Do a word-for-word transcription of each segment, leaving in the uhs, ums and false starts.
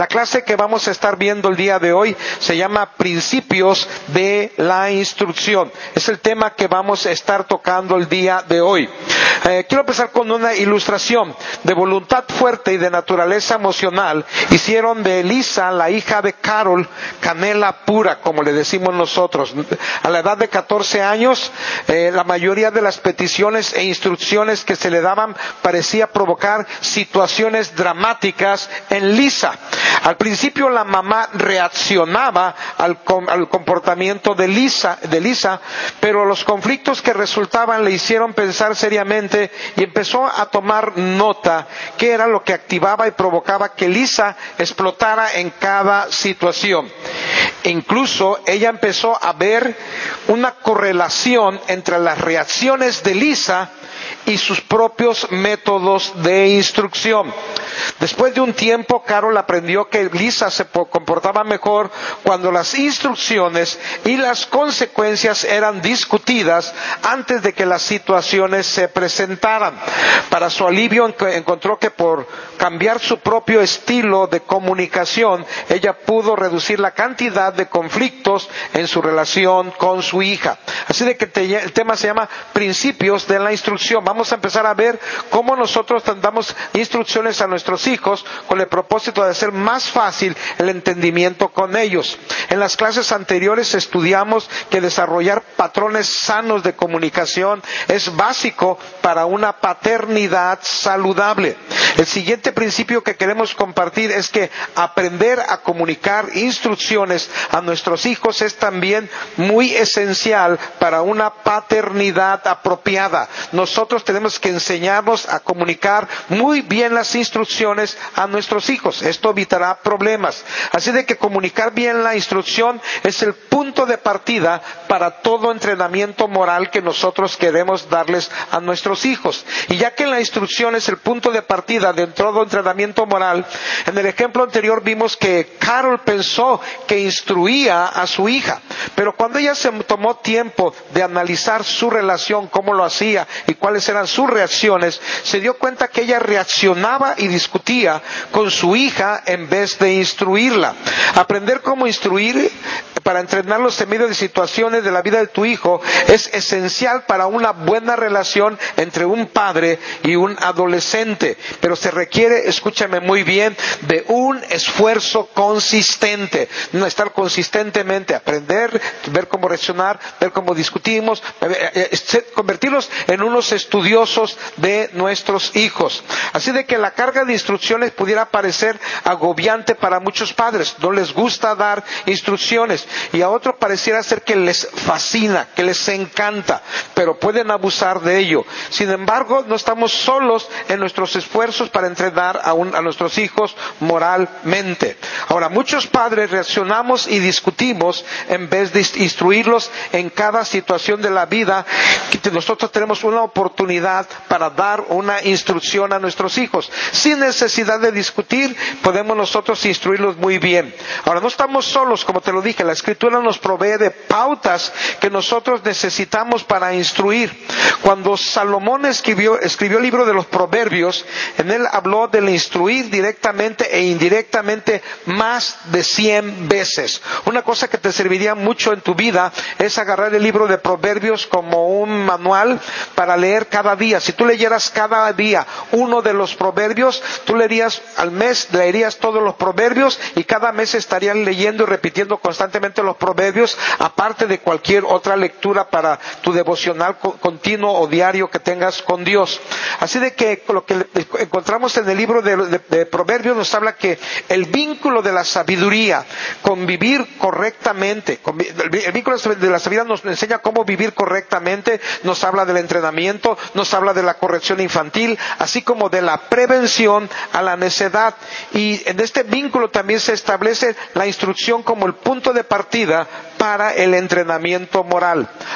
La clase que vamos a estar viendo el día de hoy se llama Principios de la Instrucción. Es el tema que vamos a estar tocando el día de hoy. Eh, quiero empezar con una ilustración. De voluntad fuerte y de naturaleza emocional, hicieron de Elisa, la hija de Carol, canela pura, como le decimos nosotros. A la edad de catorce años, eh, la mayoría de las peticiones e instrucciones que se le daban parecía provocar situaciones dramáticas en Lisa. Al principio la mamá reaccionaba al, al comportamiento de Lisa, de Lisa, pero los conflictos que resultaban le hicieron pensar seriamente y empezó a tomar nota qué era lo que activaba y provocaba que Lisa explotara en cada situación. Incluso ella empezó a ver una correlación entre las reacciones de Lisa y sus propios métodos de instrucción. Después de un tiempo, Carol aprendió que Lisa se comportaba mejor cuando las instrucciones y las consecuencias eran discutidas antes de que las situaciones se presentaran. Para su alivio, encontró que por cambiar su propio estilo de comunicación, ella pudo reducir la cantidad de conflictos en su relación con su hija. Así de que el tema se llama Principios de la Instrucción. Vamos a empezar a ver cómo nosotros damos instrucciones a nuestros hijos con el propósito de hacer más fácil el entendimiento con ellos. En las clases anteriores estudiamos que desarrollar patrones sanos de comunicación es básico para una paternidad saludable. El siguiente principio que queremos compartir es que aprender a comunicar instrucciones a nuestros hijos es también muy esencial para una paternidad apropiada. Nosotros tenemos que enseñarnos a comunicar muy bien las instrucciones a nuestros hijos. Esto evitará problemas. Así de que comunicar bien la instrucción es el punto de partida para todo entrenamiento moral que nosotros queremos darles a nuestros hijos. Y ya que la instrucción es el punto de partida de todo entrenamiento moral, en el ejemplo anterior vimos que Carol pensó que instruía a su hija, pero cuando ella se tomó tiempo de analizar su relación, cómo lo hacía y cuáles eran sus reacciones, se dio cuenta que ella reaccionaba y discutía con su hija en vez de instruirla. Aprender cómo instruir para entrenarlos en medio de situaciones de la vida de tu hijo es esencial para una buena relación entre un padre y un adolescente, pero se requiere, escúchame muy bien, de un esfuerzo consistente. No estar consistentemente, aprender, ver cómo reaccionar, ver cómo discutimos, convertirlos en unos estudiosos de nuestros hijos. Así de que la carga de instrucciones pudiera parecer agobiante para muchos padres. No les gusta dar instrucciones y a otros pareciera ser que les fascina, que les encanta, pero pueden abusar de ello. Sin embargo, no estamos solos en nuestros esfuerzos para entrenar a, un, a nuestros hijos moralmente. Ahora, muchos padres reaccionamos y discutimos en vez de instruirlos en cada situación de la vida. Nosotros tenemos una oportunidad para dar una instrucción a nuestros hijos. Sin necesidad de discutir, podemos nosotros instruirlos muy bien. Ahora, no estamos solos, como te lo dije, la Escritura nos provee de pautas que nosotros necesitamos para instruir. Cuando Salomón escribió, escribió el libro de los Proverbios, en él habló del instruir directamente e indirectamente más de cien veces. Una cosa que te serviría mucho en tu vida es agarrar el libro de Proverbios como un manual para leer cada día. Si tú leyeras cada día uno de los proverbios, tú leerías al mes, leerías todos los proverbios y cada mes estarías leyendo y repitiendo constantemente los proverbios, aparte de cualquier otra lectura para tu devocional continuo o diario que tengas con Dios. Así de que lo que encontramos en el libro de, de, de Proverbios nos habla que el vínculo de la sabiduría con vivir correctamente, con, el vínculo de la sabiduría nos enseña cómo vivir correctamente, nos habla del entrenamiento, nos habla de la corrección infantil, así como de la prevención a la necedad. Y en este vínculo también se establece la instrucción como el punto de partida para el entrenamiento moral.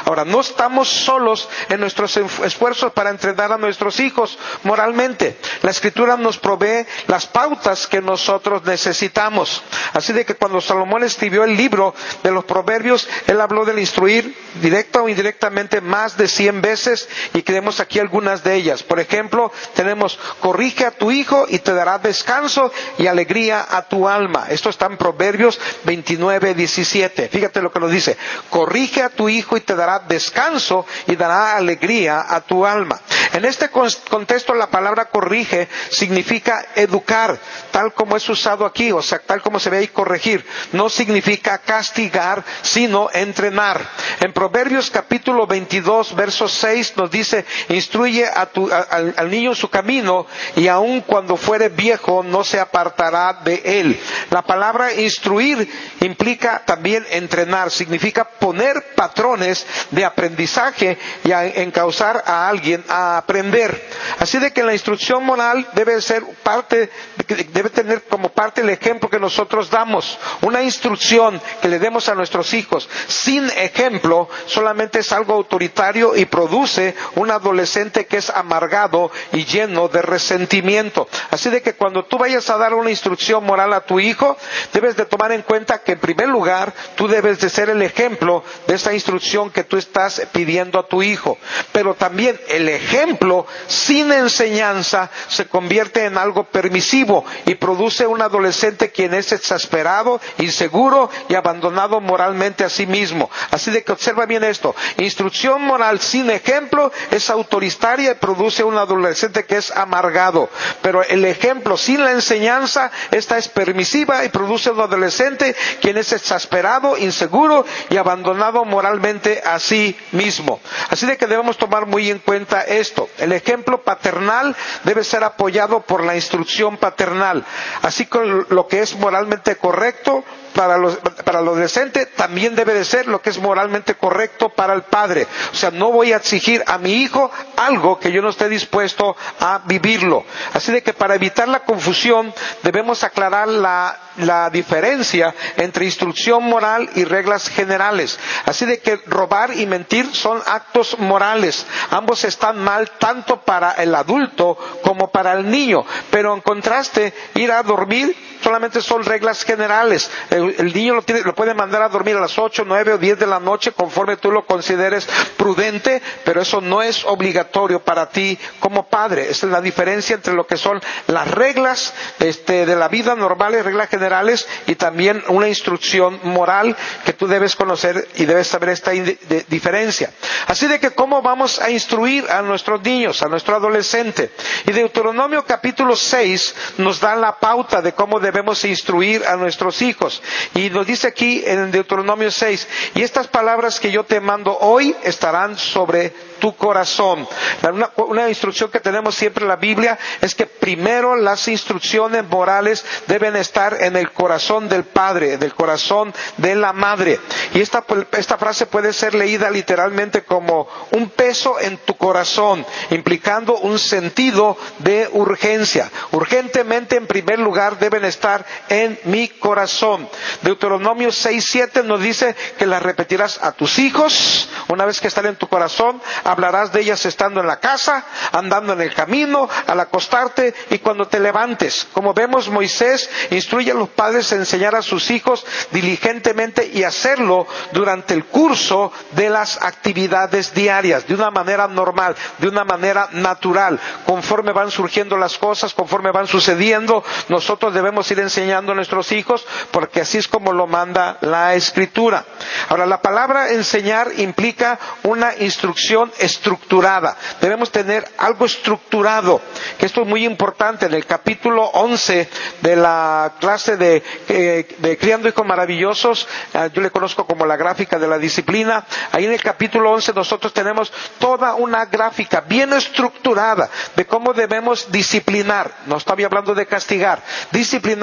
Ahora, no estamos solos en nuestros esfuerzos para entrenar a nuestros hijos moralmente. La Escritura nos provee las pautas que nosotros necesitamos. Así de que cuando Salomón escribió el libro de los Proverbios, él habló del instruir directa o indirectamente más de cien veces, y tenemos aquí algunas de ellas. Por ejemplo, tenemos: corrige a tu hijo y te dará descanso y alegría a tu alma. Esto está en Proverbios veintinueve, diecisiete. Fíjate lo que nos dice: corrige a tu hijo y te dará descanso y dará alegría a tu alma. En este contexto, la palabra corrige significa educar, tal como es usado aquí, o sea, tal como se ve ahí, corregir. No significa castigar, sino entrenar. En Proverbios capítulo veintidós, verso seis, nos dice: instruye a tu, a, al, al niño en su camino, y aun cuando fuere viejo no se apartará de él. La palabra instruir implica también entrenar, significa poner patrones de aprendizaje y a encauzar a alguien a aprender. Así de que la instrucción moral debe ser parte, debe tener como parte el ejemplo que nosotros damos. Una instrucción que le demos a nuestros hijos sin ejemplo solamente es algo autoritario y produce un adolescente que es amargado y lleno de resentimiento. Así de que cuando tú vayas a dar una instrucción moral a tu hijo, debes de tomar en cuenta que en primer lugar tú debes de ser el ejemplo de esta instrucción que tú estás pidiendo a tu hijo. Pero también el ejemplo sin enseñanza se convierte en algo permisivo y produce un adolescente quien es exasperado, inseguro y abandonado moralmente a sí mismo. Así de que observa bien esto: instrucción moral sin ejemplo es autoritaria y produce un adolescente que es amargado. Pero el ejemplo sin la enseñanza, esta es permisiva y produce un adolescente quien es exasperado, inseguro y abandonado moralmente a sí mismo. Así de que debemos tomar muy en cuenta esto. El ejemplo paternal debe ser apoyado por la instrucción paternal. Así que lo que es moralmente correcto para los, para el adolescente también debe de ser lo que es moralmente correcto para el padre. O sea, no voy a exigir a mi hijo algo que yo no esté dispuesto a vivirlo. Así de que para evitar la confusión debemos aclarar la, la diferencia entre instrucción moral y reglas generales. Así de que robar y mentir son actos morales. Ambos están mal tanto para el adulto como para el niño. Pero en contraste, ir a dormir solamente son reglas generales. El, el niño lo, tiene, lo puede mandar a dormir a las ocho, nueve o diez de la noche conforme tú lo consideres prudente, pero eso no es obligatorio para ti como padre. Esa es la diferencia entre lo que son las reglas este, de la vida normales, reglas generales, y también una instrucción moral que tú debes conocer y debes saber esta de, de, diferencia. Así de que ¿cómo vamos a instruir a nuestros niños, a nuestro adolescente? Y Deuteronomio capítulo seis nos da la pauta de cómo debemos instruir a nuestros hijos. Y nos dice aquí en Deuteronomio seis: y estas palabras que yo te mando hoy estarán sobre tu corazón. Una, una instrucción que tenemos siempre en la Biblia es que primero las instrucciones morales deben estar en el corazón del padre, del corazón de la madre. Y esta, esta frase puede ser leída literalmente como un peso en tu corazón, implicando un sentido de urgencia. Urgentemente, en primer lugar, deben estar en mi corazón. Deuteronomio seis siete nos dice que las repetirás a tus hijos una vez que están en tu corazón. Hablarás de ellas estando en la casa, andando en el camino, al acostarte y cuando te levantes. Como vemos, Moisés instruye a los padres a enseñar a sus hijos diligentemente y hacerlo durante el curso de las actividades diarias, de una manera normal, de una manera natural. Conforme van surgiendo las cosas, conforme van sucediendo, nosotros debemos ir enseñando a nuestros hijos, porque así es como lo manda la Escritura. Ahora, la palabra enseñar implica una instrucción estructurada. Debemos tener algo estructurado, que esto es muy importante. En el capítulo once de la clase de, eh, de Criando Hijos Maravillosos, eh, yo le conozco como la gráfica de la disciplina, ahí en el capítulo once nosotros tenemos toda una gráfica bien estructurada de cómo debemos disciplinar. No estaba hablando de castigar, disciplinar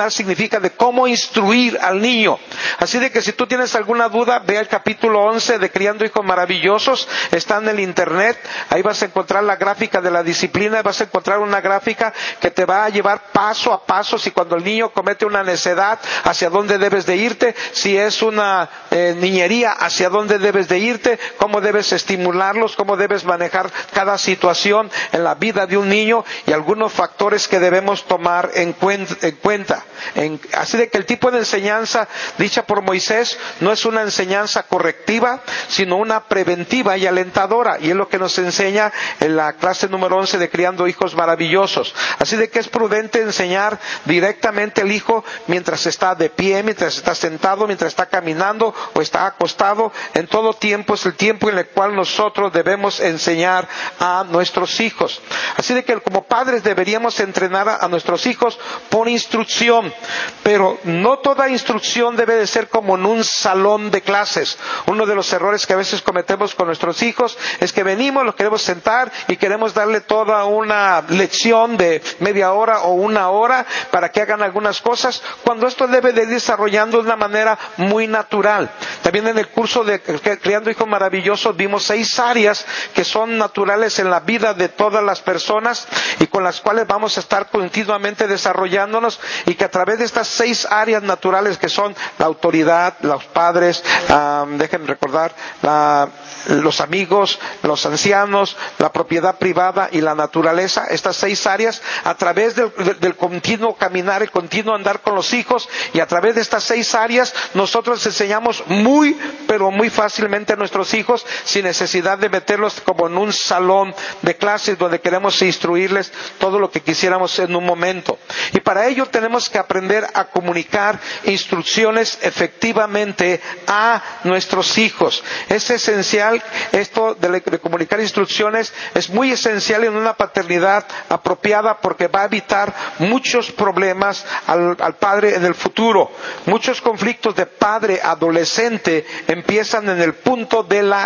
disciplinar significa de cómo instruir al niño. Así de que si tú tienes alguna duda, ve al capítulo once de Criando Hijos Maravillosos, está en el internet, ahí vas a encontrar la gráfica de la disciplina, vas a encontrar una gráfica que te va a llevar paso a paso, si cuando el niño comete una necedad, hacia dónde debes de irte, si es una eh, niñería, hacia dónde debes de irte, cómo debes estimularlos, cómo debes manejar cada situación en la vida de un niño y algunos factores que debemos tomar en cuenta. En cuenta. En, así de que el tipo de enseñanza dicha por Moisés no es una enseñanza correctiva, sino una preventiva y alentadora, y es lo que nos enseña en la clase número once de Criando Hijos Maravillosos. Así de que es prudente enseñar directamente al hijo mientras está de pie, mientras está sentado, mientras está caminando o está acostado. En todo tiempo es el tiempo en el cual nosotros debemos enseñar a nuestros hijos. Así de que como padres deberíamos entrenar a, a nuestros hijos por instrucción, pero no toda instrucción debe de ser como en un salón de clases. Uno de los errores que a veces cometemos con nuestros hijos es que venimos, los queremos sentar y queremos darle toda una lección de media hora o una hora para que hagan algunas cosas, cuando esto debe de ir desarrollando de una manera muy natural. También en el curso de Criando Hijos Maravillosos vimos seis áreas que son naturales en la vida de todas las personas y con las cuales vamos a estar continuamente desarrollándonos, y que a través de estas seis áreas naturales que son la autoridad, los padres, um, déjenme recordar, la, los amigos, los ancianos, la propiedad privada y la naturaleza, estas seis áreas, a través del, del, del continuo caminar, el continuo andar con los hijos, y a través de estas seis áreas nosotros enseñamos muy, pero muy fácilmente a nuestros hijos, sin necesidad de meterlos como en un salón de clases donde queremos instruirles todo lo que quisiéramos en un momento. Y para ello tenemos que aprender a comunicar instrucciones efectivamente a nuestros hijos. Es esencial esto de, de comunicar instrucciones, es muy esencial en una paternidad apropiada, porque va a evitar muchos problemas al, al padre en el futuro. Muchos conflictos de padre adolescente empiezan en el punto de la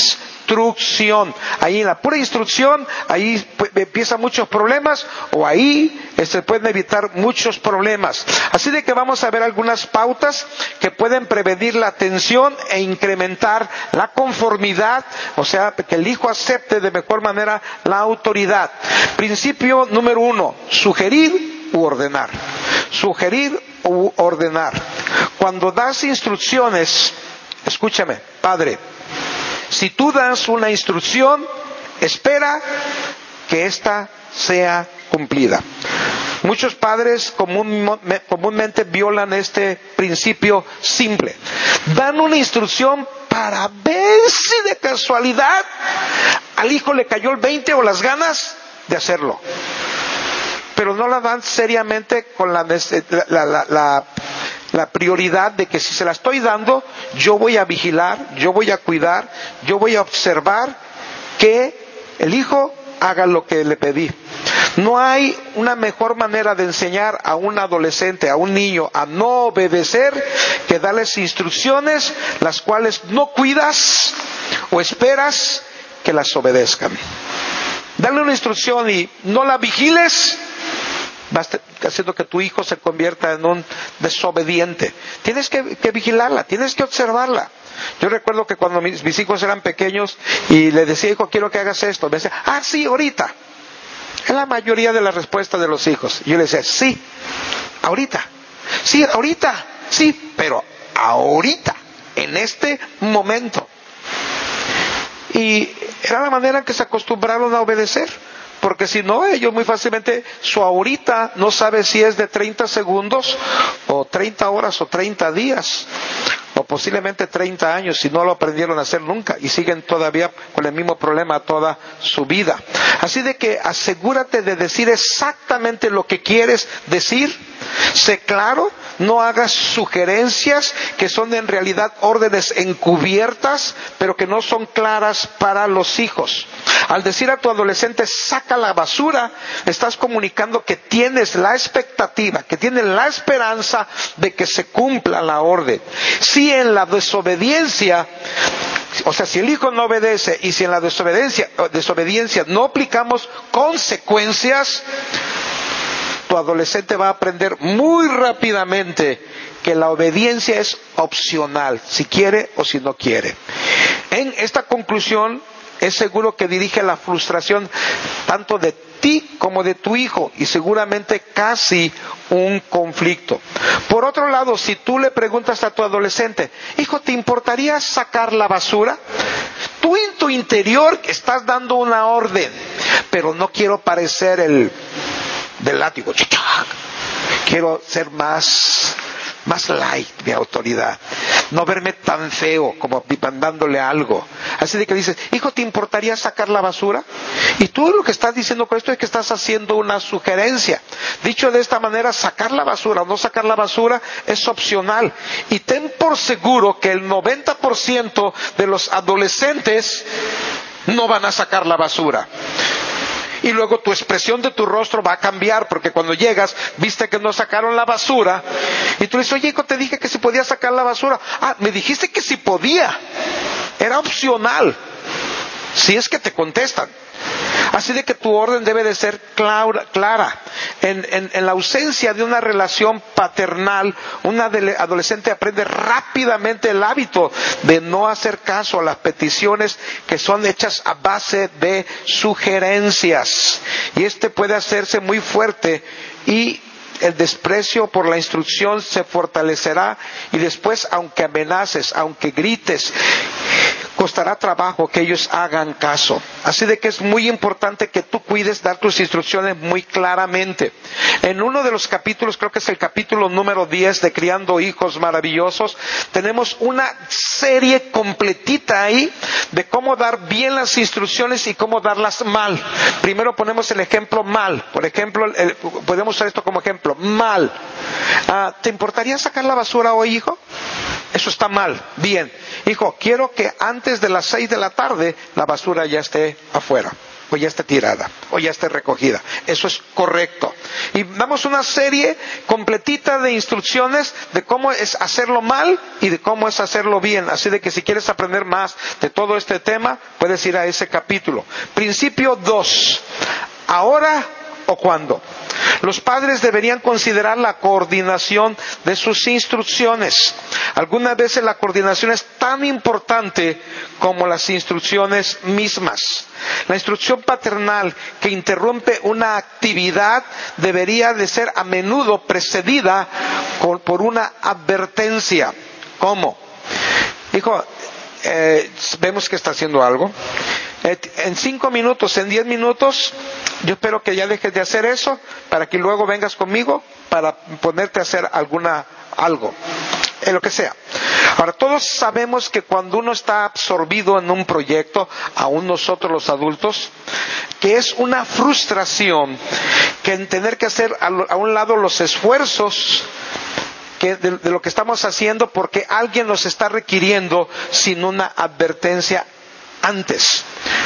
instrucción. Ahí en la pura instrucción, ahí empiezan muchos problemas, o ahí se pueden evitar muchos problemas. Así de que vamos a ver algunas pautas que pueden prevenir la tensión e incrementar la conformidad, o sea, que el hijo acepte de mejor manera la autoridad. Principio número uno: sugerir u ordenar. Sugerir u ordenar. Cuando das instrucciones, escúchame, padre, si tú das una instrucción, espera que ésta sea cumplida. Muchos padres común, comúnmente violan este principio simple. Dan una instrucción para ver si de casualidad al hijo le cayó el veinte o las ganas de hacerlo. Pero no la dan seriamente con la, la, la, la, la prioridad de que si se la estoy dando, yo voy a vigilar, yo voy a cuidar, yo voy a observar que el hijo haga lo que le pedí. No hay una mejor manera de enseñar a un adolescente, a un niño, a no obedecer, que darles instrucciones las cuales no cuidas o esperas que las obedezcan. Dale una instrucción y no la vigiles, vas haciendo que tu hijo se convierta en un desobediente. Tienes que, que vigilarla, tienes que observarla. Yo recuerdo que cuando mis, mis hijos eran pequeños y le decía, hijo, quiero que hagas esto, me decía, ah, sí, ahorita. Es la mayoría de las respuestas de los hijos. Yo le decía, sí, ahorita. Sí, ahorita. Sí, pero ahorita, en este momento. Y era la manera en que se acostumbraron a obedecer. Porque si no, ellos muy fácilmente, su ahorita no sabe si es de treinta segundos, o treinta horas, o treinta días, o posiblemente treinta años, si no lo aprendieron a hacer nunca, y siguen todavía con el mismo problema toda su vida. Así de que asegúrate de decir exactamente lo que quieres decir, sé claro, no hagas sugerencias que son en realidad órdenes encubiertas, pero que no son claras para los hijos. Al decir a tu adolescente, saca la basura, estás comunicando que tienes la expectativa, que tienes la esperanza de que se cumpla la orden. Si en la desobediencia, o sea, si el hijo no obedece y si en la desobediencia, desobediencia no aplicamos consecuencias, tu adolescente va a aprender muy rápidamente que la obediencia es opcional, si quiere o si no quiere. En esta conclusión es seguro que dirige la frustración tanto de ti como de tu hijo, y seguramente casi un conflicto. Por otro lado, si tú le preguntas a tu adolescente, hijo, ¿te importaría sacar la basura? Tú en tu interior estás dando una orden, pero no quiero parecer el del látigo, quiero ser más más light mi autoridad, no verme tan feo como mandándole algo. Así de que dices, hijo, ¿te importaría sacar la basura? Y tú lo que estás diciendo con esto es que estás haciendo una sugerencia. Dicho de esta manera, sacar la basura o no sacar la basura es opcional. Y ten por seguro que el noventa por ciento de los adolescentes no van a sacar la basura. Y luego tu expresión de tu rostro va a cambiar, porque cuando llegas, viste que no sacaron la basura, y tú dices, oye, hijo, te dije que si podía sacar la basura. Ah, me dijiste que si podía. Era opcional. Si es que te contestan. Así de que tu orden debe de ser clara. En, en, en la ausencia de una relación paternal, un adolescente aprende rápidamente el hábito de no hacer caso a las peticiones que son hechas a base de sugerencias. Y este puede hacerse muy fuerte, y el desprecio por la instrucción se fortalecerá, y después, aunque amenaces, aunque grites, costará trabajo que ellos hagan caso. Así de que es muy importante que tú cuides dar tus instrucciones muy claramente. En uno de los capítulos, creo que es el capítulo número diez de Criando Hijos Maravillosos, tenemos una serie completita ahí de cómo dar bien las instrucciones y cómo darlas mal. Primero ponemos el ejemplo mal. Por ejemplo, el, podemos usar esto como ejemplo. Mal. Ah, ¿te importaría sacar la basura hoy, hijo? Eso está mal. Bien. Hijo, quiero que antes de las seis de la tarde la basura ya esté afuera, o ya esté tirada, o ya esté recogida. Eso es correcto. Y damos una serie completita de instrucciones de cómo es hacerlo mal y de cómo es hacerlo bien. Así de que si quieres aprender más de todo este tema, puedes ir a ese capítulo. Principio dos. ¿Ahora o cuándo? Los padres deberían considerar la coordinación de sus instrucciones. Algunas veces la coordinación es tan importante como las instrucciones mismas. La instrucción paternal que interrumpe una actividad debería de ser a menudo precedida por una advertencia. ¿Cómo? Hijo, eh, vemos que está haciendo algo. En cinco minutos, en diez minutos, yo espero que ya dejes de hacer eso para que luego vengas conmigo para ponerte a hacer alguna, algo, en lo que sea. Ahora, todos sabemos que cuando uno está absorbido en un proyecto, aún nosotros los adultos, que es una frustración que en tener que hacer a, a un lado los esfuerzos que de, de lo que estamos haciendo porque alguien nos está requiriendo sin una advertencia antes.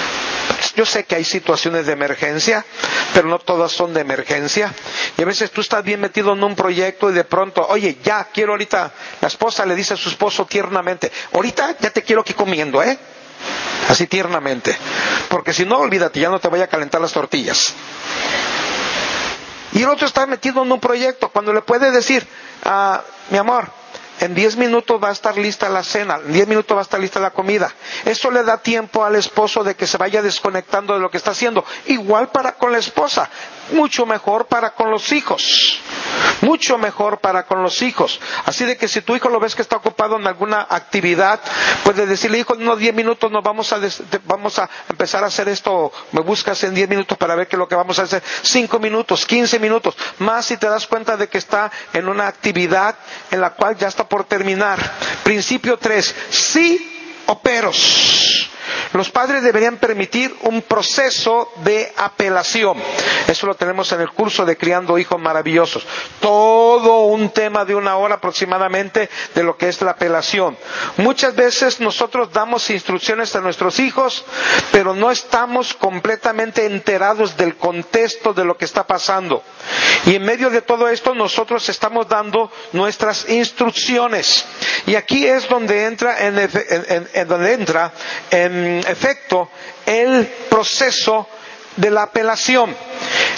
Yo sé que hay situaciones de emergencia, pero no todas son de emergencia. Y a veces tú estás bien metido en un proyecto y de pronto, oye, ya quiero ahorita, la esposa le dice a su esposo tiernamente, ahorita ya te quiero aquí comiendo, ¿eh? Así tiernamente. Porque si no, olvídate, ya no te voy a calentar las tortillas. Y el otro está metido en un proyecto cuando le puede decir, ah, mi amor, en diez minutos va a estar lista la cena, en diez minutos va a estar lista la comida. Eso le da tiempo al esposo de que se vaya desconectando de lo que está haciendo. Igual para con la esposa, mucho mejor para con los hijos. Mucho mejor para con los hijos. Así de que si tu hijo lo ves que está ocupado en alguna actividad, puedes decirle, hijo, en unos diez minutos nos vamos a, des- vamos a empezar a hacer esto, me buscas en diez minutos para ver qué es lo que vamos a hacer. cinco minutos, quince minutos, más si te das cuenta de que está en una actividad en la cual ya está por terminar. Principio tres, sí o peros. Los padres deberían permitir un proceso de apelación. Eso lo tenemos en el curso de Criando Hijos Maravillosos. Todo un tema de una hora aproximadamente de lo que es la apelación. Muchas veces nosotros damos instrucciones a nuestros hijos, pero no estamos completamente enterados del contexto de lo que está pasando. Y en medio de todo esto nosotros estamos dando nuestras instrucciones. Y aquí es donde entra en, en, en, en donde entra en efecto el proceso de la apelación.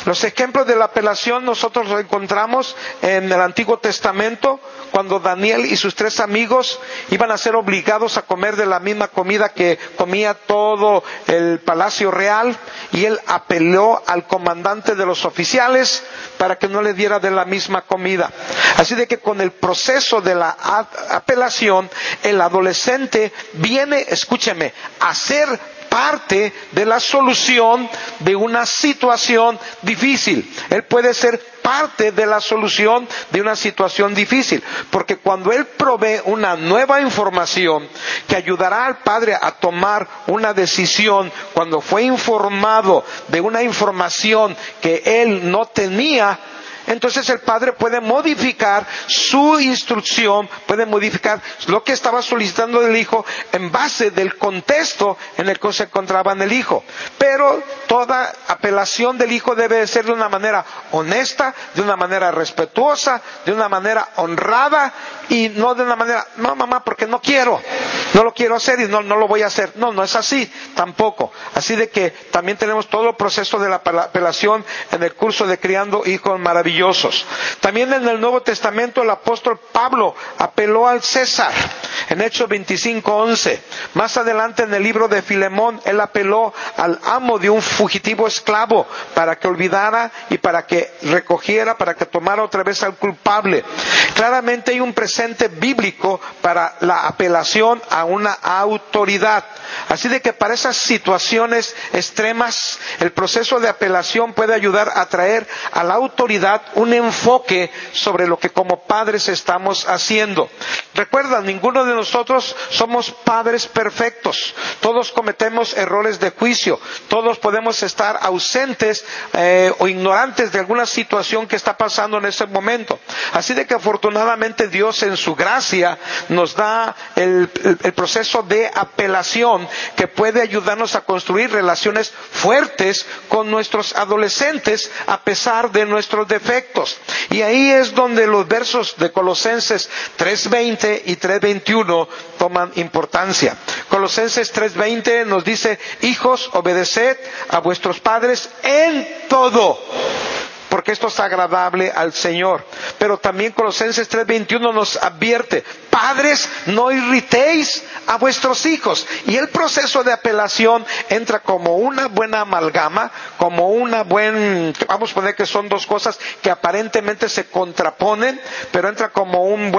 Los ejemplos de la apelación nosotros los encontramos en el Antiguo Testamento, cuando Daniel y sus tres amigos iban a ser obligados a comer de la misma comida que comía todo el palacio real, y él apeló al comandante de los oficiales para que no le diera de la misma comida. Así de que con el proceso de la apelación, el adolescente viene, escúcheme, a ser parte de la solución de una situación difícil. Él puede ser parte de la solución de una situación difícil, porque cuando él provee una nueva información que ayudará al padre a tomar una decisión, cuando fue informado de una información que él no tenía, entonces el padre puede modificar su instrucción, puede modificar lo que estaba solicitando del hijo en base del contexto en el que se encontraba en el hijo. Pero toda apelación del hijo debe ser de una manera honesta, de una manera respetuosa, de una manera honrada, y no de una manera, no mamá, porque no quiero, no lo quiero hacer y no, no lo voy a hacer. No, no es así tampoco. Así de que también tenemos todo el proceso de la apelación en el curso de Criando Hijos Maravillosos. También en el Nuevo Testamento el apóstol Pablo apeló al César en Hechos veinticinco once. Más adelante en el libro de Filemón, él apeló al amo de un fugitivo esclavo para que olvidara y para que recogiera, para que tomara otra vez al culpable. Claramente hay un presente bíblico para la apelación a una autoridad. Así de que para esas situaciones extremas, el proceso de apelación puede ayudar a traer a la autoridad un enfoque sobre lo que como padres estamos haciendo. Recuerda, ninguno de nosotros somos padres perfectos. Todos cometemos errores de juicio. Todos podemos estar ausentes eh, o ignorantes de alguna situación que está pasando en ese momento. Así de que afortunadamente Dios en su gracia nos da el, el, el proceso de apelación que puede ayudarnos a construir relaciones fuertes con nuestros adolescentes a pesar de nuestros defectos. Y ahí es donde los versos de Colosenses tres veinte y tres veintiuno toman importancia. Colosenses tres veinte nos dice: hijos, obedeced a vuestros padres en todo, porque esto es agradable al Señor. Pero también Colosenses tres veintiuno nos advierte: padres, no irritéis a vuestros hijos. Y el proceso de apelación entra como una buena amalgama, como una buena, vamos a poner que son dos cosas que aparentemente se contraponen, pero entra como un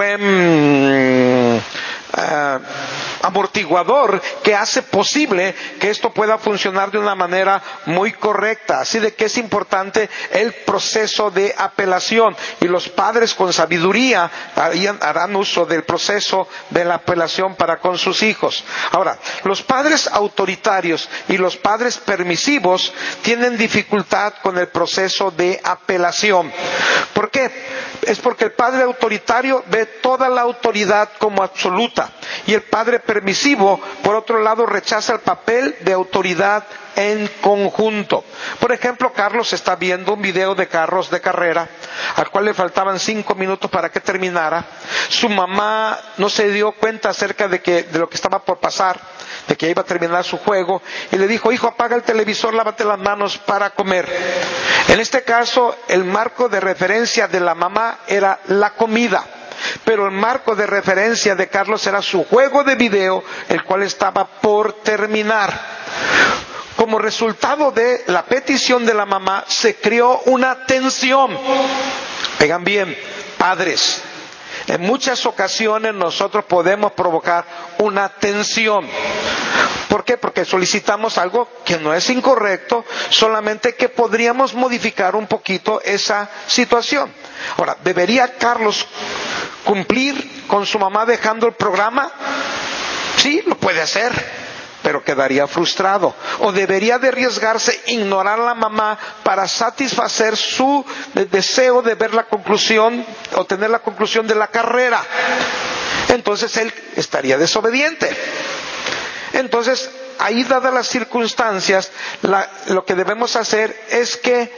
buen Uh, amortiguador que hace posible que esto pueda funcionar de una manera muy correcta. Así de que es importante el proceso de apelación, y los padres con sabiduría harán uso del proceso de la apelación para con sus hijos. Ahora, los padres autoritarios y los padres permisivos tienen dificultad con el proceso de apelación. ¿Por qué? Es porque el padre autoritario ve toda la autoridad como absoluta, y el padre permisivo, por otro lado, rechaza el papel de autoridad en conjunto. Por ejemplo, Carlos está viendo un video de carros de carrera, al cual le faltaban cinco minutos para que terminara. Su mamá no se dio cuenta acerca de que, de lo que estaba por pasar, de que iba a terminar su juego, y le dijo: hijo, apaga el televisor, lávate las manos para comer. En este caso, el marco de referencia de la mamá era la comida, pero el marco de referencia de Carlos era su juego de video, el cual estaba por terminar. Como resultado de la petición de la mamá, se creó una tensión. Oigan bien, padres, en muchas ocasiones nosotros podemos provocar una tensión. ¿Por qué? Porque solicitamos algo que no es incorrecto, solamente que podríamos modificar un poquito esa situación. Ahora, ¿debería Carlos cumplir con su mamá dejando el programa? Sí, lo puede hacer, pero quedaría frustrado. O debería de arriesgarse, ignorar a la mamá para satisfacer su deseo de ver la conclusión o tener la conclusión de la carrera. Entonces él estaría desobediente. Entonces, ahí, dadas las circunstancias, la, lo que debemos hacer es que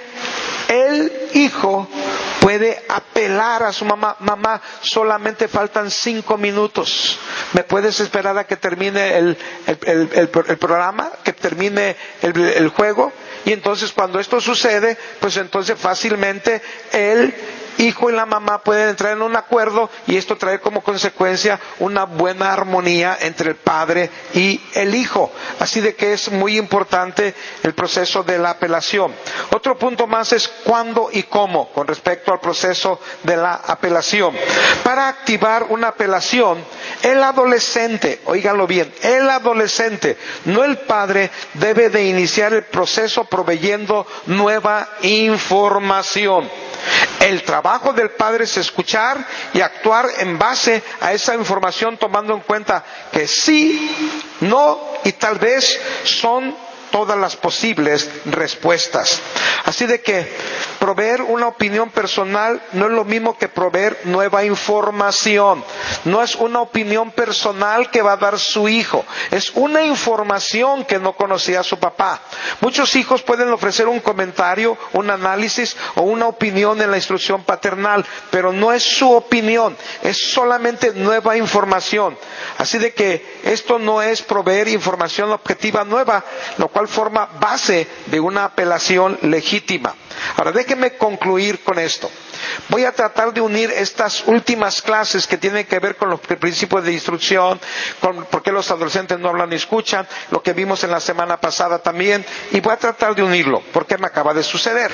el hijo puede apelar a su mamá: mamá, solamente faltan cinco minutos, ¿me puedes esperar a que termine el, el, el, el, el programa? Que, termine el, el juego. Y entonces cuando esto sucede, pues entonces fácilmente el hijo y la mamá pueden entrar en un acuerdo y esto trae como consecuencia una buena armonía entre el padre y el hijo. Así de que es muy importante el proceso de la apelación. Otro punto más es cuándo y cómo con respecto al proceso de la apelación. Para activar una apelación, el adolescente, óiganlo bien, el adolescente, no el padre, debe de iniciar el proceso proveyendo nueva información. El trabajo del padre es escuchar y actuar en base a esa información, tomando en cuenta que sí, no y tal vez son todas las posibles respuestas. Así de que proveer una opinión personal no es lo mismo que proveer nueva información. No es una opinión personal que va a dar su hijo, es una información que no conocía su papá. Muchos hijos pueden ofrecer un comentario, un análisis o una opinión en la instrucción paternal, pero no es su opinión, es solamente nueva información. Así de que esto no es proveer información objetiva nueva, lo cual forma base de una apelación legítima. Ahora déjenme concluir con esto. Voy a tratar de unir estas últimas clases que tienen que ver con los principios de instrucción, con por qué los adolescentes no hablan ni escuchan, lo que vimos en la semana pasada también, y voy a tratar de unirlo, porque me acaba de suceder.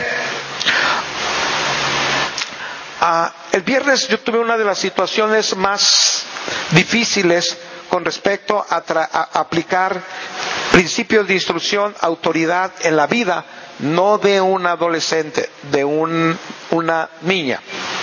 Ah, el viernes yo tuve una de las situaciones más difíciles con respecto a, tra- a aplicar principios de instrucción, autoridad en la vida, no de un adolescente, de un, una niña.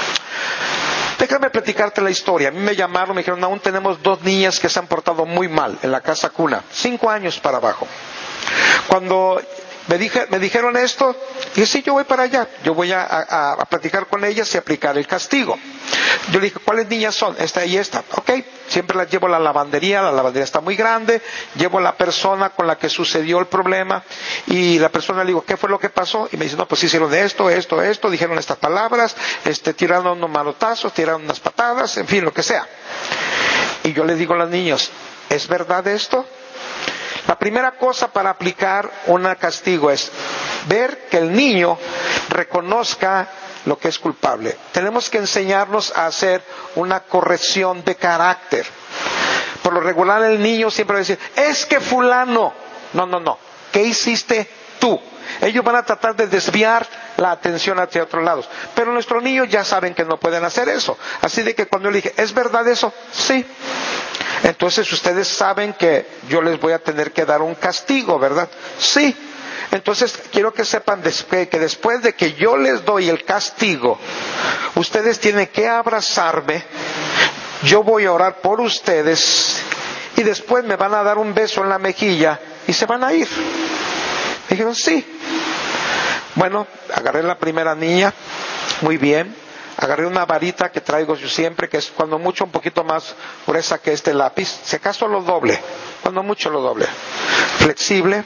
Déjame platicarte la historia. A mí me llamaron, me dijeron, aún tenemos dos niñas que se han portado muy mal en la casa cuna, cinco años para abajo. Cuando me, dije, me dijeron esto, dije, sí, yo voy para allá, yo voy a, a, a platicar con ellas y aplicar el castigo. Yo le dije, ¿cuáles niñas son? Esta y esta. Ok, siempre las llevo a la lavandería, la lavandería está muy grande, llevo a la persona con la que sucedió el problema y la persona le digo, ¿qué fue lo que pasó? Y me dice, no, pues hicieron esto, esto, esto, dijeron estas palabras, este, tiraron unos malotazos, tiraron unas patadas, en fin, lo que sea. Y yo le digo a los niños, ¿es verdad esto? La primera cosa para aplicar un castigo es ver que el niño reconozca lo que es culpable. Tenemos que enseñarnos a hacer una corrección de carácter. Por lo regular el niño siempre va a decir, es que fulano. No, no, no. ¿Qué hiciste tú? Ellos van a tratar de desviar la atención hacia otros lados. Pero nuestros niños ya saben que no pueden hacer eso. Así de que cuando yo le dije, ¿es verdad eso? Sí. Entonces ustedes saben que yo les voy a tener que dar un castigo, ¿verdad? Sí. Entonces quiero que sepan que después de que yo les doy el castigo, ustedes tienen que abrazarme, yo voy a orar por ustedes y después me van a dar un beso en la mejilla y se van a ir. Me dijeron, sí. Bueno, agarré la primera niña, muy bien. Agarré una varita que traigo yo siempre, que es cuando mucho un poquito más gruesa que este lápiz, si acaso lo doble, cuando mucho lo doble. Flexible,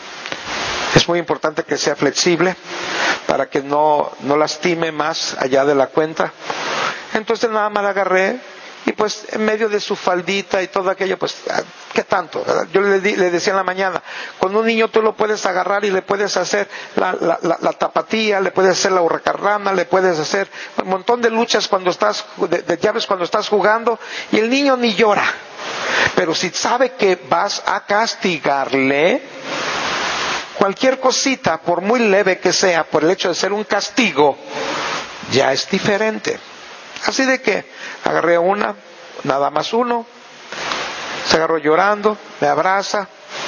es muy importante que sea flexible para que no, no lastime más allá de la cuenta. Entonces nada más la agarré y pues en medio de su faldita y todo aquello, pues, ¿qué tanto? ¿Verdad? Yo le, di, le decía en la mañana, con un niño tú lo puedes agarrar y le puedes hacer la, la, la, la tapatía, le puedes hacer la hurracarrana, le puedes hacer un montón de luchas cuando estás, de, de llaves cuando estás jugando, y el niño ni llora. Pero si sabe que vas a castigarle, cualquier cosita, por muy leve que sea, por el hecho de ser un castigo, ya es diferente. Así de que agarré una, nada más uno, se agarró llorando, me abraza.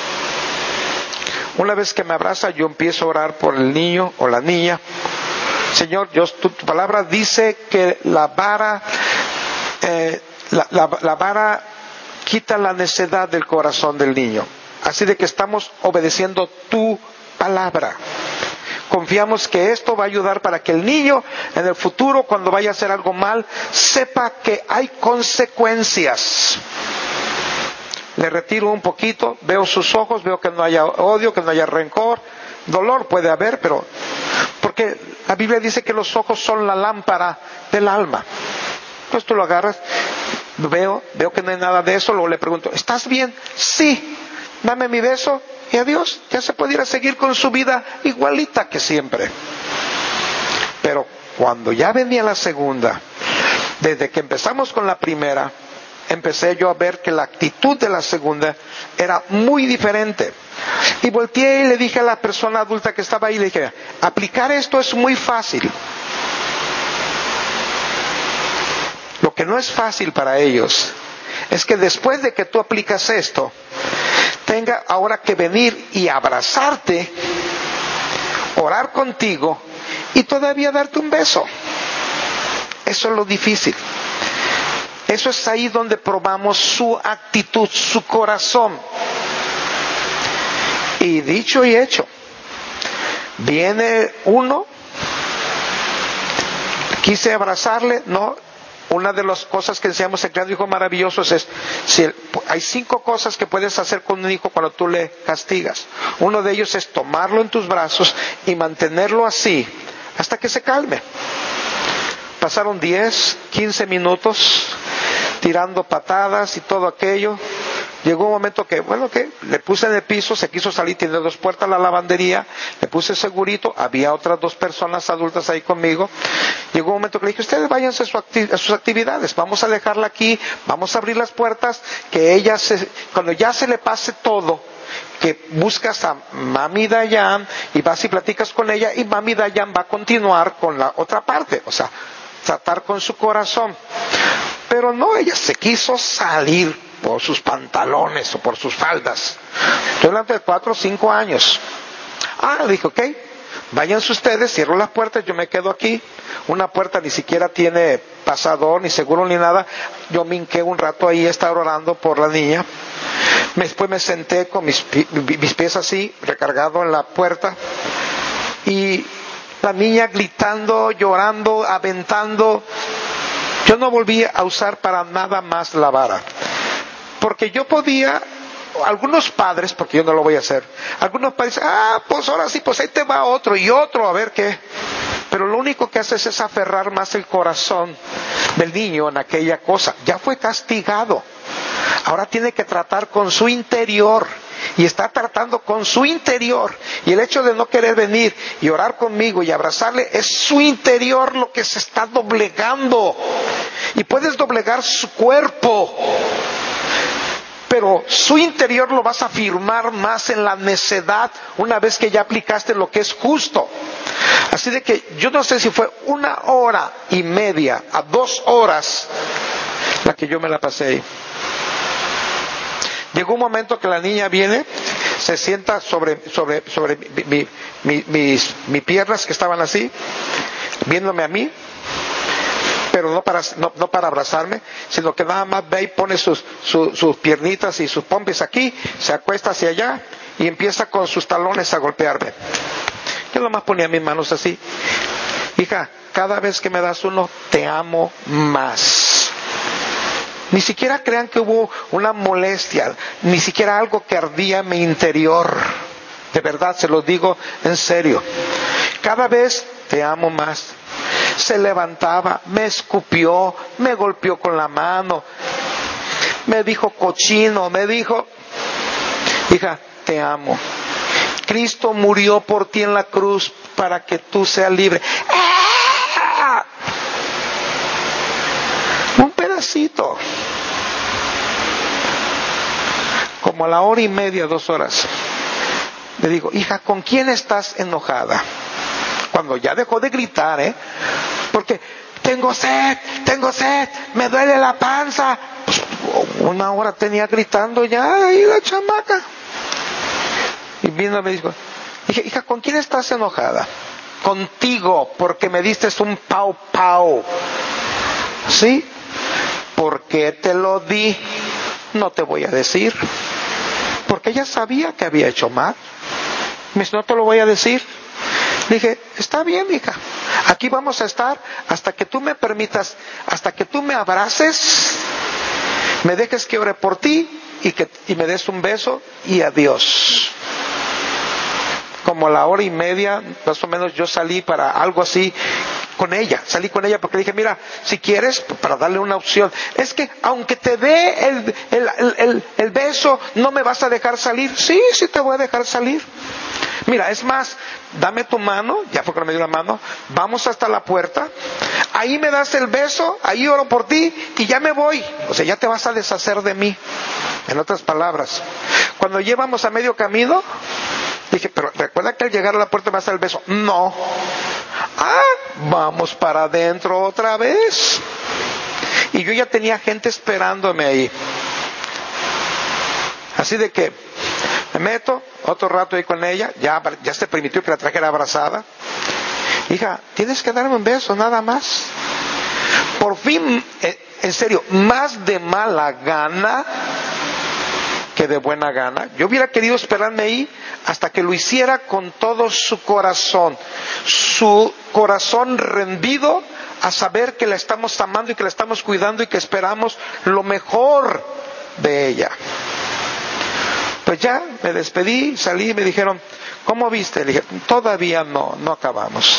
Una vez que me abraza, yo empiezo a orar por el niño o la niña. Señor, yo, tu, tu palabra dice que la vara, eh, la, la, la vara quita la necedad del corazón del niño. Así de que estamos obedeciendo tu palabra. Confiamos que esto va a ayudar para que el niño en el futuro, cuando vaya a hacer algo mal, sepa que hay consecuencias. Le retiro un poquito, veo sus ojos, veo que no haya odio, que no haya rencor. Dolor puede haber, pero porque la Biblia dice que los ojos son la lámpara del alma. Entonces tú lo agarras, veo, veo que no hay nada de eso, luego le pregunto, ¿estás bien? Sí, dame mi beso y adiós. Ya se pudiera seguir con su vida igualita que siempre. Pero cuando ya venía la segunda, desde que empezamos con la primera, empecé yo a ver que la actitud de la segunda era muy diferente. Y volteé y le dije a la persona adulta que estaba ahí, le dije, aplicar esto es muy fácil. Lo que no es fácil para ellos es que después de que tú aplicas esto, tenga ahora que venir y abrazarte, orar contigo y todavía darte un beso. Eso es lo difícil. Eso es ahí donde probamos su actitud, su corazón. Y dicho y hecho, viene uno, quise abrazarle, no. Una de las cosas que enseñamos en Creando Hijos Maravillosos es, si el, hay cinco cosas que puedes hacer con un hijo cuando tú le castigas. Uno de ellos es tomarlo en tus brazos y mantenerlo así hasta que se calme. Pasaron diez, quince minutos tirando patadas y todo aquello. Llegó un momento que, bueno, que le puse en el piso, se quiso salir, tiene dos puertas la lavandería, le puse segurito, había otras dos personas adultas ahí conmigo. Llegó un momento que le dije, ustedes váyanse a, su acti- a sus actividades, vamos a dejarla aquí, vamos a abrir las puertas, que ella se, cuando ya se le pase todo, que buscas a Mami Dayan y vas y platicas con ella y Mami Dayan va a continuar con la otra parte, o sea, tratar con su corazón. Pero no, ella se quiso salir por sus pantalones o por sus faldas. Estoy hablando de cuatro o cinco años. Ah, dije, ok, váyanse ustedes, cierro las puertas, yo me quedo aquí. Una puerta ni siquiera tiene pasador, ni seguro, ni nada. Yo me hinqué un rato ahí, estaba orando por la niña. Después me senté con mis, mis pies así, recargado en la puerta. Y la niña gritando, llorando, aventando. Yo no volví a usar para nada más la vara. Porque yo podía, algunos padres, porque yo no lo voy a hacer, algunos padres, ah, pues ahora sí, pues ahí te va otro y otro, a ver qué. Pero lo único que haces es aferrar más el corazón del niño en aquella cosa. Ya fue castigado. Ahora tiene que tratar con su interior. Y está tratando con su interior. Y el hecho de no querer venir y orar conmigo y abrazarle, es su interior lo que se está doblegando. Y puedes doblegar su cuerpo, pero su interior lo vas a afirmar más en la necedad una vez que ya aplicaste lo que es justo. Así de que yo no sé si fue una hora y media a dos horas la que yo me la pasé ahí. Llegó un momento que la niña viene, se sienta sobre, sobre, sobre mi, mi, mi, mis, mis piernas que estaban así, viéndome a mí, pero no para, no, no para abrazarme, sino que nada más ve y pone sus, sus, sus piernitas y sus pompis aquí, se acuesta hacia allá y empieza con sus talones a golpearme. Yo nada más ponía mis manos así. Hija, cada vez que me das uno, te amo más. Ni siquiera crean que hubo una molestia, ni siquiera algo que ardía en mi interior. De verdad, se lo digo en serio. Cada vez te amo más. Se levantaba, me escupió, me golpeó con la mano, me dijo cochino, me dijo, hija, te amo. Cristo murió por ti en la cruz para que tú seas libre. ¡Ah! Un pedacito. Como a la hora y media, dos horas, le digo, hija, ¿con quién estás enojada? Cuando ya dejó de gritar, ¿eh? Porque tengo sed, tengo sed, me duele la panza. Pues, una hora tenía gritando ya ahí la chamaca. Y vino y me dijo, dije, hija, ¿con quién estás enojada? Contigo, porque me diste un pau pau. ¿Sí? ¿Por qué te lo di? No te voy a decir. Porque ella sabía que había hecho mal. Me dice, no te lo voy a decir. Dije, está bien, hija. Aquí vamos a estar hasta que tú me permitas, hasta que tú me abraces, me dejes que ore por ti y que y me des un beso y adiós. Como a la hora y media, más o menos, yo salí para algo así, con ella, salí con ella porque dije, mira, si quieres, para darle una opción, es que aunque te dé el, el, el, el, el beso, no me vas a dejar salir. Sí, sí te voy a dejar salir. Mira, es más, dame tu mano, ya fue cuando me dio la mano, vamos hasta la puerta, ahí me das el beso, ahí oro por ti y ya me voy. O sea, ya te vas a deshacer de mí. En otras palabras, cuando llevamos a medio camino, dije, pero recuerda que al llegar a la puerta me vas a dar el beso. No. Ah, vamos para adentro otra vez. Y yo ya tenía gente esperándome ahí. Así de que me meto otro rato ahí con ella, ya, ya se permitió que la trajera abrazada. Hija, tienes que darme un beso, nada más. Por fin, en serio, más de mala gana que de buena gana. Yo hubiera querido esperarme ahí hasta que lo hiciera con todo su corazón. Su corazón rendido a saber que la estamos amando y que la estamos cuidando y que esperamos lo mejor de ella. Pues ya me despedí, salí y me dijeron, ¿cómo viste? Le dije, todavía no, no acabamos.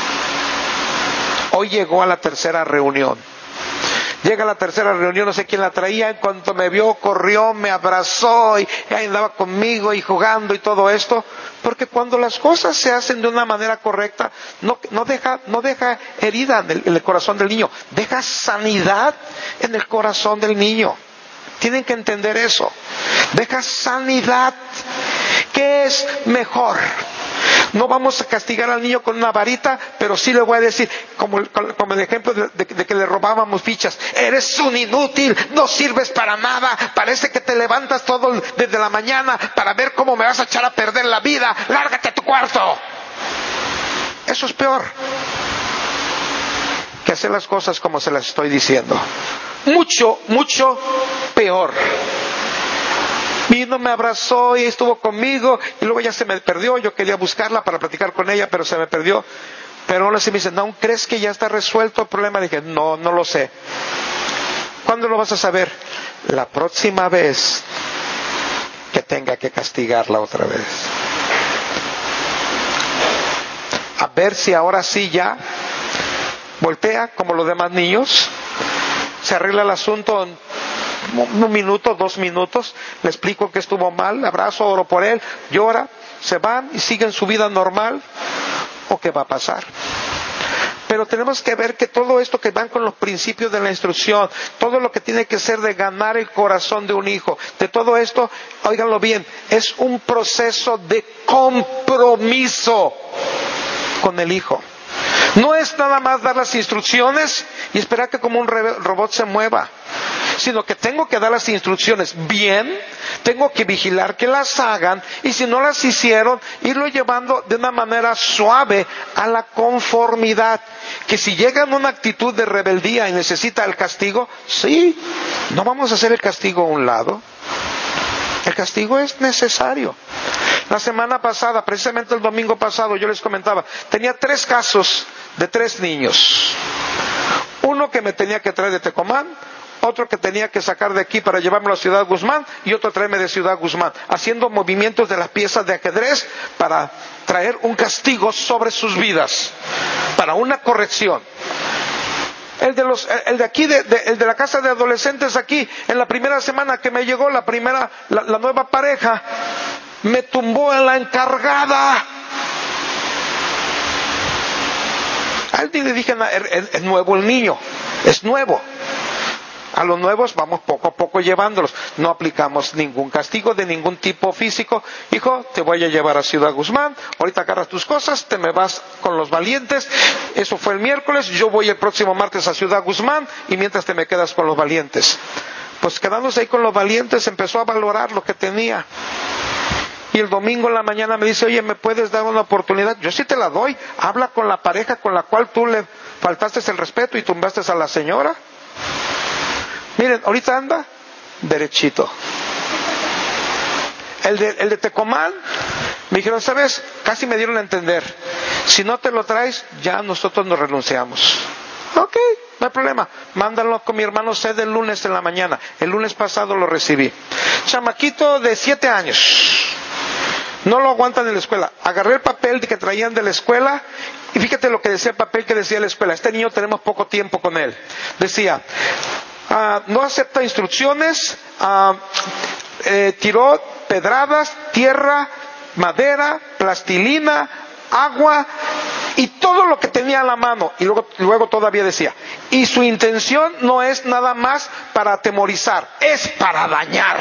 Hoy llegó a la tercera reunión. Llega a la tercera reunión, no sé quién la traía, en cuanto me vio, corrió, me abrazó y, y andaba conmigo y jugando y todo esto. Porque cuando las cosas se hacen de una manera correcta, no, no deja, no deja herida en el, en el corazón del niño, deja sanidad en el corazón del niño. Tienen que entender eso. Deja sanidad. ¿Qué es mejor? No vamos a castigar al niño con una varita, pero sí le voy a decir, como, como el ejemplo de, de, de que le robábamos fichas. Eres un inútil, no sirves para nada, parece que te levantas todo desde la mañana para ver cómo me vas a echar a perder la vida. Lárgate a tu cuarto. Eso es peor que hacer las cosas como se las estoy diciendo. Mucho, mucho peor. Vino, me abrazó y estuvo conmigo y luego ya se me perdió. Yo quería buscarla para platicar con ella, pero se me perdió. Pero ahora sí me dice, ¿no crees que ya está resuelto el problema? Dije, no, no lo sé. ¿Cuándo lo vas a saber? La próxima vez que tenga que castigarla otra vez. A ver si ahora sí ya voltea como los demás niños, se arregla el asunto en un minuto, dos minutos, le explico que estuvo mal, abrazo, oro por él, llora, se van y siguen su vida normal. ¿O qué va a pasar? Pero tenemos que ver que todo esto que van con los principios de la instrucción, todo lo que tiene que ser de ganar el corazón de un hijo, de todo esto, óiganlo bien, es un proceso de compromiso con el hijo. No es nada más dar las instrucciones y esperar que como un robot se mueva, sino que tengo que dar las instrucciones bien, tengo que vigilar que las hagan y si no las hicieron, irlo llevando de una manera suave a la conformidad. Que si llega en una actitud de rebeldía y necesita el castigo, sí, no vamos a hacer el castigo a un lado. El castigo es necesario. La semana pasada, precisamente el domingo pasado, yo les comentaba, tenía tres casos de tres niños. Uno que me tenía que traer de Tecomán, otro que tenía que sacar de aquí para llevármelo a Ciudad Guzmán y otro traerme de Ciudad Guzmán, haciendo movimientos de las piezas de ajedrez para traer un castigo sobre sus vidas, para una corrección. El de los, el de aquí, de, de, el de la casa de adolescentes aquí, en la primera semana que me llegó la primera, la, la nueva pareja, me tumbó en la encargada. A él le dije, es, es nuevo el niño, es nuevo. A los nuevos vamos poco a poco llevándolos. No aplicamos ningún castigo de ningún tipo físico. Hijo, te voy a llevar a Ciudad Guzmán. Ahorita agarras tus cosas, te me vas con los valientes. Eso fue el miércoles. Yo voy el próximo martes a Ciudad Guzmán y mientras te me quedas con los valientes. Pues quedándose ahí con los valientes empezó a valorar lo que tenía. Y el domingo en la mañana me dice, oye, ¿me puedes dar una oportunidad? Yo sí te la doy. Habla con la pareja con la cual tú le faltaste el respeto y tumbaste a la señora. Miren, ahorita anda derechito. El de, el de Tecomán, me dijeron, ¿sabes? Casi me dieron a entender. Si no te lo traes, ya nosotros nos renunciamos. Ok, no hay problema. Mándalo con mi hermano Ced el lunes en la mañana. El lunes pasado lo recibí. Chamaquito de siete años. No lo aguantan en la escuela. Agarré el papel que traían de la escuela Y fíjate lo que decía el papel que decía la escuela. Este niño tenemos poco tiempo con él. Decía, ah, no acepta instrucciones, ah, eh, tiró pedradas, tierra, madera, plastilina, agua y todo lo que tenía a la mano. Y luego, luego todavía decía, y su intención no es nada más para atemorizar, es para dañar.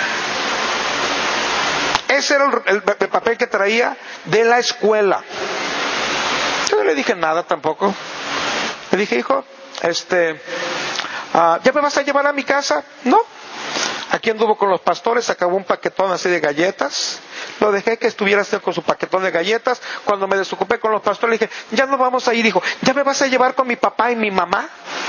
Ese era el, el, el papel que traía de la escuela. Yo no le dije nada tampoco. Le dije, hijo, este, uh, ¿ya me vas a llevar a mi casa? No. Aquí anduvo con los pastores, acabó un paquetón así de galletas. Lo dejé que estuviera con su paquetón de galletas. Cuando me desocupé con los pastores, le dije, ya no vamos a ir. Dijo, ¿ya me vas a llevar con mi papá y mi mamá?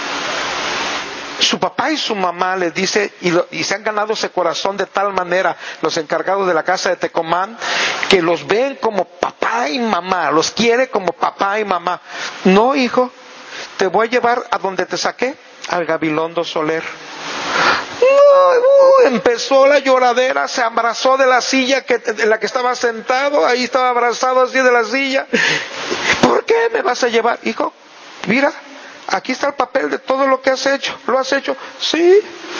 Su papá y su mamá les dice, y, lo, y se han ganado ese corazón de tal manera, los encargados de la casa de Tecomán, que los ven como papá y mamá, los quiere como papá y mamá. No, hijo, te voy a llevar a donde te saqué, al Gabilondo Soler. No, uh, empezó la lloradera, se abrazó de la silla que, en la que estaba sentado, ahí estaba abrazado así de la silla. ¿Por qué me vas a llevar? Hijo, mira, aquí está el papel de todo lo que has hecho. ¿Lo has hecho? Sí.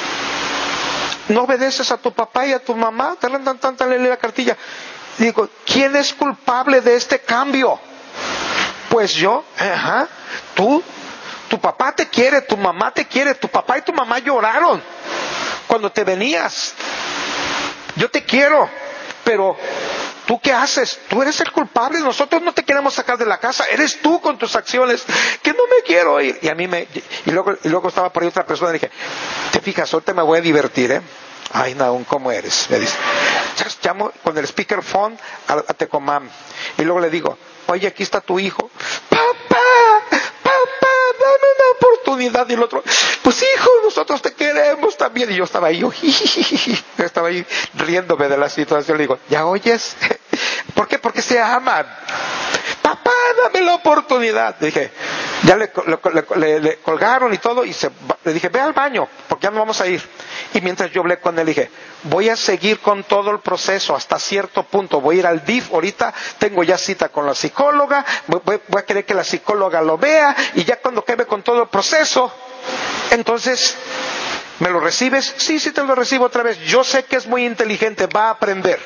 ¿No obedeces a tu papá y a tu mamá? Te dan tanta leer la cartilla. Digo, ¿quién es culpable de este cambio? Pues yo. Ajá. Tú. Tu papá te quiere, tu mamá te quiere. Tu papá y tu mamá lloraron cuando te venías. Yo te quiero, pero ¿tú qué haces? Tú eres el culpable. Nosotros no te queremos sacar de la casa. Eres tú con tus acciones. Que no me quiero ir. Y a mí me... Y luego, y luego estaba por ahí otra persona y dije, te fijas, ahorita me voy a divertir, ¿eh? Ay, Nahum, ¿cómo eres? Me dice. Llamo con el speakerphone a, a Tecomán. Y luego le digo, oye, aquí está tu hijo. Papá, papá, dame una oportunidad. Y el otro, pues hijo, nosotros te queremos también. Y yo estaba ahí, yo, yo estaba ahí riéndome de la situación. Le digo, ¿ya oyes? ¿Por qué? Porque se aman. Papá, dame la oportunidad. Le dije, ya le, le, le, le colgaron y todo, y se, le dije, ve al baño, porque ya no vamos a ir. Y mientras yo hablé con él, dije, voy a seguir con todo el proceso hasta cierto punto. Voy a ir al D I F ahorita, tengo ya cita con la psicóloga, voy, voy, voy a querer que la psicóloga lo vea, y ya cuando quede con todo el proceso, entonces, ¿me lo recibes? Sí, sí te lo recibo otra vez. Yo sé que es muy inteligente, va a aprender.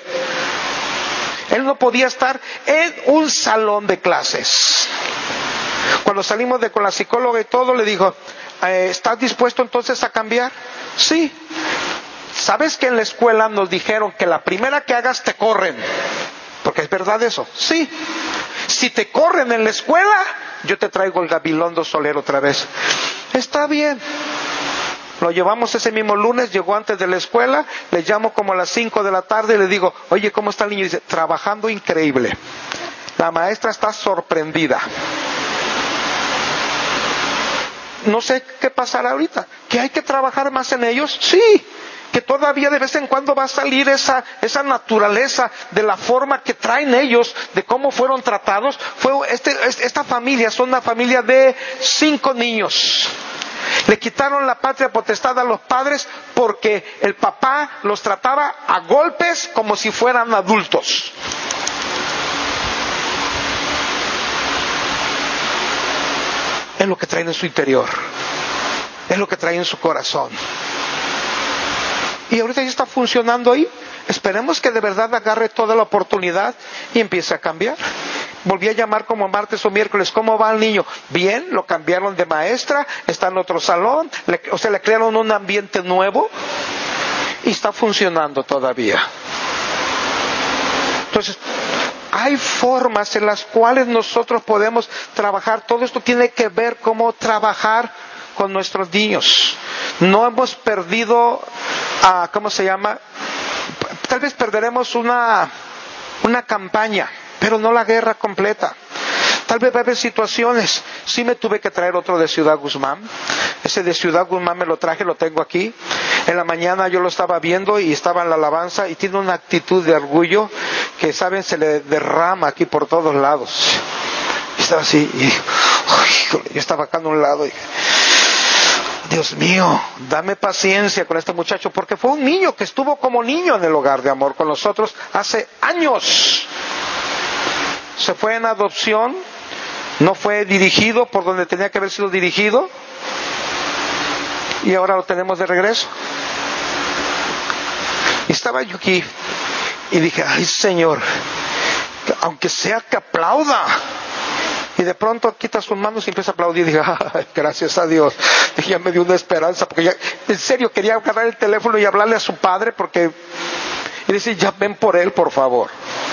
Él no podía estar en un salón de clases. Cuando salimos de con la psicóloga y todo, le dijo, eh, ¿estás dispuesto entonces a cambiar? Sí. ¿Sabes que en la escuela nos dijeron que la primera que hagas te corren? Porque es verdad eso. Sí. Si te corren en la escuela, yo te traigo el Gabilondo Soler otra vez. Está bien. Lo llevamos ese mismo lunes, llegó antes de la escuela, le llamo como a las cinco de la tarde y le digo, oye, ¿cómo está el niño? Y dice, trabajando increíble. La maestra está sorprendida. No sé qué pasará ahorita. ¿Que hay que trabajar más en ellos? Sí. Que todavía de vez en cuando va a salir esa, esa naturaleza de la forma que traen ellos, de cómo fueron tratados. Fue este, esta familia, son una familia de cinco niños. Le quitaron la patria potestad a los padres porque el papá los trataba a golpes como si fueran adultos. Es lo que traen en su interior. Es lo que traen en su corazón. Y ahorita ya está funcionando ahí. Esperemos que de verdad agarre toda la oportunidad y empiece a cambiar. Volví a llamar como martes o miércoles, ¿cómo va el niño? Bien, lo cambiaron de maestra, está en otro salón, le, o sea, le crearon un ambiente nuevo y está funcionando todavía. Entonces, hay formas en las cuales nosotros podemos trabajar. Todo esto tiene que ver cómo trabajar con nuestros niños. No hemos perdido, uh, ¿cómo se llama? Tal vez perderemos una, una campaña, pero no la guerra completa. Tal vez va a haber situaciones. Sí me tuve que traer otro de Ciudad Guzmán. Ese de Ciudad Guzmán me lo traje, lo tengo aquí. En la mañana yo lo estaba viendo y estaba en la alabanza y tiene una actitud de orgullo que, saben, se le derrama aquí por todos lados. Y estaba así y uy, yo estaba acá en un lado y Dios mío, dame paciencia con este muchacho, porque fue un niño que estuvo como niño en el hogar de amor con nosotros hace años. Se fue en adopción No fue dirigido por donde tenía que haber sido dirigido y ahora lo tenemos de regreso. Y estaba yo aquí y dije, ay Señor, aunque sea que aplauda. Y de pronto quita sus manos y empieza a aplaudir. Y dije, ay, gracias a Dios. Y ya me dio una esperanza, porque ya, en serio, quería agarrar el teléfono y hablarle a su padre, porque, y decir, ya ven por él, por favor.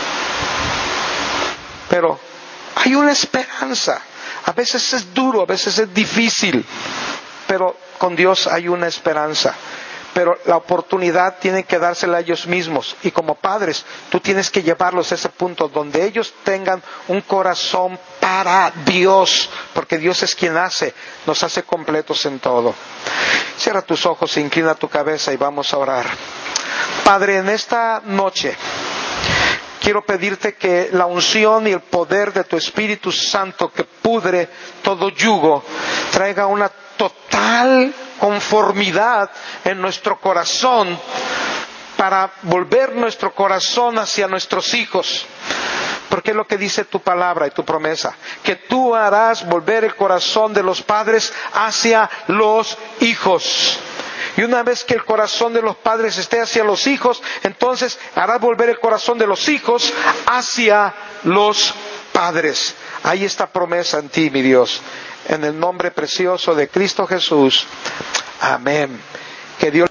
Pero hay una esperanza. A veces es duro, a veces es difícil, pero con Dios hay una esperanza. Pero la oportunidad tiene que dársela a ellos mismos. Y como padres, tú tienes que llevarlos a ese punto donde ellos tengan un corazón para Dios. Porque Dios es quien hace, nos hace completos en todo. Cierra tus ojos, inclina tu cabeza y vamos a orar. Padre, en esta noche quiero pedirte que la unción y el poder de tu Espíritu Santo que pudre todo yugo traiga una total conformidad en nuestro corazón para volver nuestro corazón hacia nuestros hijos. Porque es lo que dice tu palabra y tu promesa, que tú harás volver el corazón de los padres hacia los hijos. Y una vez que el corazón de los padres esté hacia los hijos, entonces harás volver el corazón de los hijos hacia los padres. Hay esta promesa en ti, mi Dios. En el nombre precioso de Cristo Jesús. Amén. Que Dios